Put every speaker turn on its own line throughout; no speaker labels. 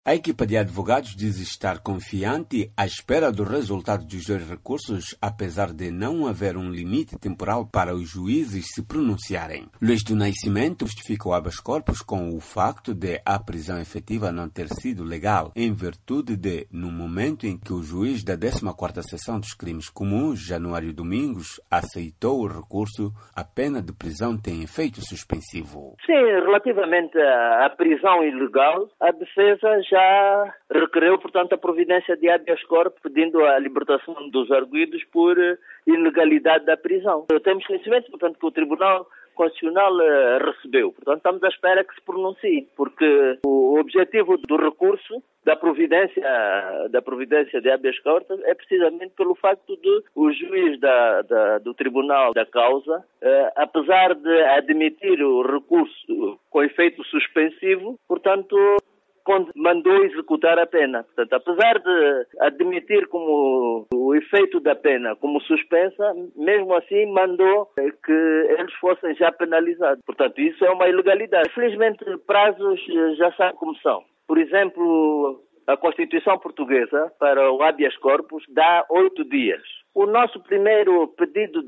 A equipa de advogados diz estar confiante à espera do resultado dos dois recursos, apesar de não haver um limite temporal para os juízes se pronunciarem. Luís do Nascimento justifica o habeas corpus com o facto de a prisão efetiva não ter sido legal, em virtude de, no momento em que o juiz da 14ª Seção dos Crimes Comuns, Januário Domingos, aceitou o recurso, a pena de prisão tem efeito suspensivo.
Sim, relativamente à prisão ilegal, a defesa já requereu, portanto, a providência de habeas corpus, pedindo a libertação dos arguidos por ilegalidade da prisão. Temos conhecimento, portanto, que o Tribunal Constitucional recebeu. Portanto, estamos à espera que se pronuncie, porque o objetivo do recurso da providência de habeas corpus é precisamente pelo facto de o juiz do tribunal da causa, apesar de admitir o recurso com efeito suspensivo, portanto, quando mandou executar a pena. Portanto, apesar de admitir como o efeito da pena como suspensa, mesmo assim mandou que eles fossem já penalizados. Portanto, isso é uma ilegalidade. Infelizmente, prazos já sabe como são. Por exemplo, a Constituição Portuguesa para o habeas corpus dá 8 dias. O nosso primeiro pedido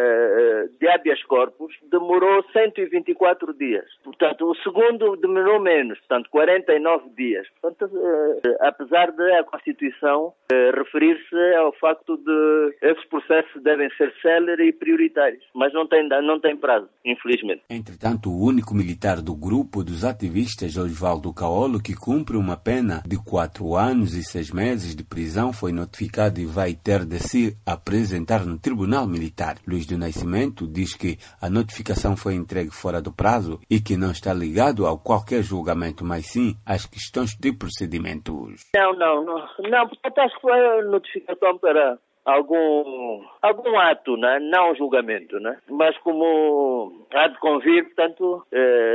de habeas corpus demorou 124 dias. Portanto, o segundo demorou menos, portanto, 49 dias. Portanto, apesar de a Constituição referir-se ao facto de esses processos devem ser céleres e prioritários, mas não tem prazo, infelizmente.
Entretanto, o único militar do grupo dos ativistas, Osvaldo Caolo, que cumpre uma pena de 4 anos e 6 meses de prisão, foi notificado e vai ter de se apresentar no Tribunal Militar. Luís do Nascimento diz que a notificação foi entregue fora do prazo e que não está ligado a qualquer julgamento, mas sim às questões de procedimentos.
Não, portanto, acho que foi a notificação para algum ato, né? Não julgamento, né? Mas como há de convir, portanto,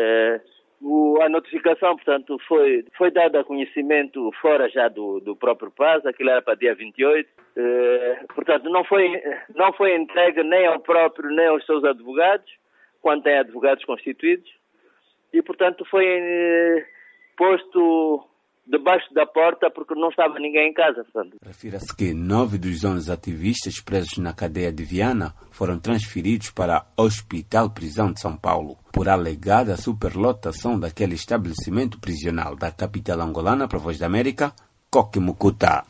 a notificação, portanto, foi dada a conhecimento fora já do próprio prazo, aquilo era para dia 28, portanto, não foi entregue nem ao próprio, nem aos seus advogados, quando tem advogados constituídos, e, portanto, foi posto debaixo da porta porque não estava ninguém em casa.
Refira-se que 9 dos 11 ativistas presos na cadeia de Viana foram transferidos para o Hospital Prisão de São Paulo por alegada superlotação daquele estabelecimento prisional da capital angolana para a Voz da América, Coque Mucuta.